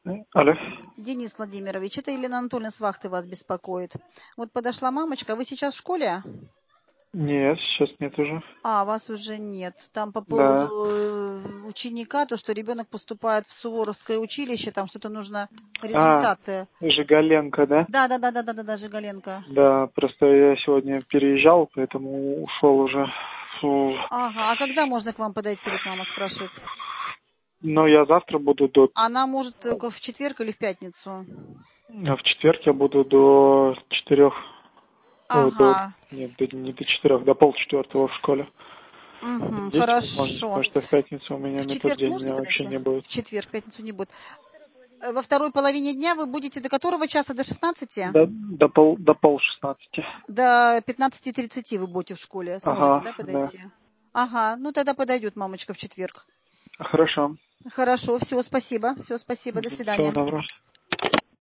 Алло. Денис Владимирович, это Елена Анатольевна с вахты вас беспокоит. Вот подошла мамочка. Вы сейчас в школе? Нет, сейчас нет уже. Вас уже нет. Там по Да. поводу ученика, то, что ребенок поступает в Суворовское училище, там что-то нужно, результаты. Жигаленко, да? Да, Жигаленко. Да, просто я сегодня переезжал, поэтому ушел уже. Фу. Ага, а когда можно к вам подойти, вот мама спрашивает. Но я завтра буду Она может только в четверг или в пятницу? в четверг я буду до 4. Ага. Нет, не до 4, до полчетвертого в школе. Угу, Есть возможность, хорошо. потому что в пятницу у меня В на тот четверг день сможете меня вообще подойти? не будет. В четверг, в пятницу не будет. Во второй половине дня вы будете до которого часа? До 16? До пол 16. До 15:30 вы будете в школе. Сможете, Ага, да, да. подойти? Ага, ну тогда подойдет мамочка в четверг. Хорошо. Хорошо, все, спасибо. Все, спасибо, до Всего свидания. доброго.